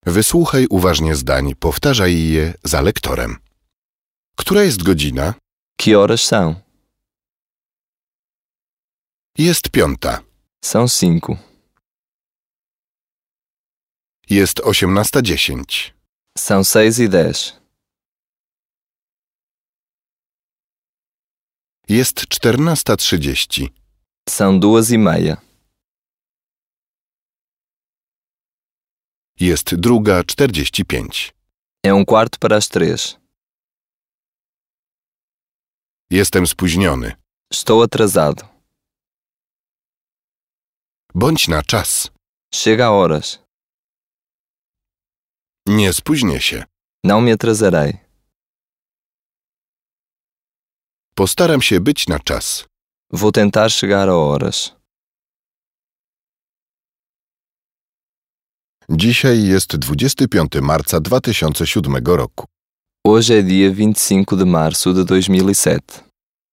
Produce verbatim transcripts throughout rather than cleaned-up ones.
Wysłuchaj uważnie zdań, powtarzaj je za lektorem. Która jest godzina? Que horas são? Jest piąta. São cinco. Jest osiemnasta dziesięć. São seis e dez. Jest czternasta trzydzieści. São duas e meia. Jest druga czterdzieści pięć. É um quarto para as três. Jestem spóźniony. Estou atrasado. Bądź na czas. Chega a horas. Nie spóźnię się. Não me atrasarei. Postaram się być na czas. Vou tentar chegar a horas. Dzisiaj jest dwudziestego piątego marca dwa tysiące siódmego roku. Hoje é dia vinte e cinco de março de dois mil e sete.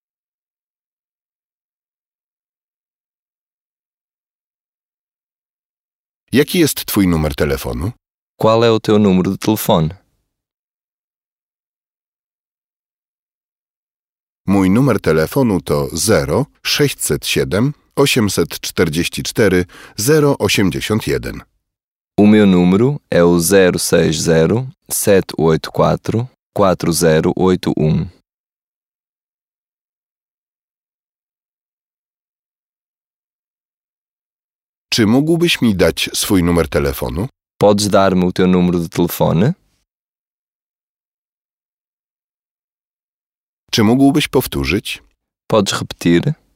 Jaki jest twój numer telefonu? Qual é o teu número de telefone? Mój numer telefonu to zero sześćset siedem osiemset czterdzieści cztery zero osiemdziesiąt jeden. O meu número é o zero seis zero sete oito quatro quatro zero oito um. Czy mógłbyś mi dać swój numer telefonu? Podes dar-me o teu número de telefone? Czy mógłbyś powtórzyć? Podes repetir?